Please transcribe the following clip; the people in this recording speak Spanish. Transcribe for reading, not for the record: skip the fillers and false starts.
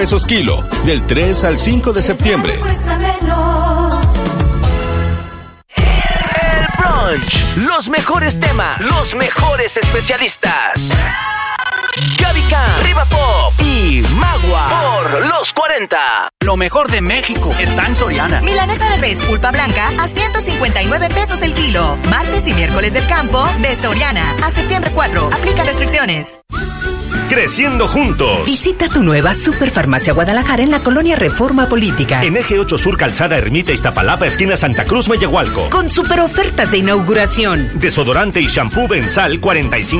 pesos kilo, del 3 al 5 de septiembre. El brunch, los mejores temas, los mejores especialistas. Gavica, Riva Pop y Magua por los 40. Lo mejor de México está en Soriana. Milanesa de res pulpa blanca a 159 pesos el kilo. Martes y miércoles del campo de Soriana. A septiembre 4. Aplica restricciones. Creciendo juntos. Visita tu nueva Superfarmacia Guadalajara en la colonia Reforma Política. En Eje 8 Sur, Calzada Ermita, Iztapalapa, esquina Santa Cruz, Mayahualco. Con super ofertas de inauguración. Desodorante y shampoo Bensal 45